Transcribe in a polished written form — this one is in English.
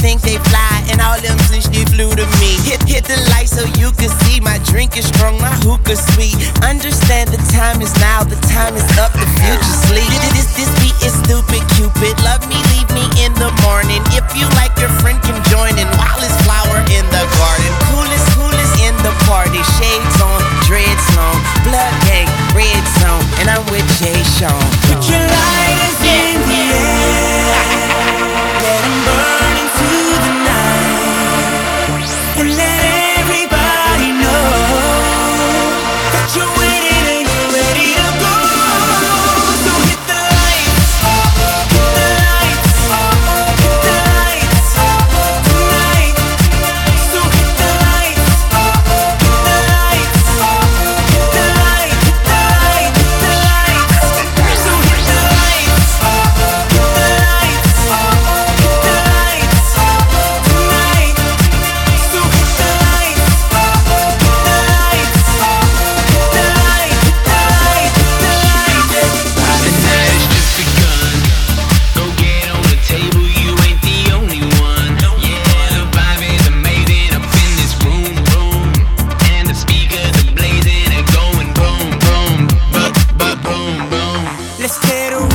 think they fly, and all them since they flew to me. Hit the light so you can see. My drink is strong, my hookah sweet. Understand the time is now, the time is up, the future sleep. This beat is stupid, Cupid. Love me, leave me in the morning. If you like, your friend can join in. While it's flower in the garden. Coolest in the party. Shades on, dreads long, blood gang, red zone, and I'm with Jay Sean. Put your lighters in the air, let them burn into the night, and let everybody know that you're waiting and you're ready to go. So hit the lights, hit the lights, hit the lights tonight. So hit the lights, hit the lights, hit the light, hit the light, hit the lights. So hit the lights, hit the lights, hit the lights tonight. So hit the lights, hit the lights, hit the light, hit the light, hit the light. The night has just begun. Go get on the table, you ain't the only one. Yeah, the vibe is amazing up in this room, and the speakers are blazing and going boom, boom, boom, boom, boom. Let's get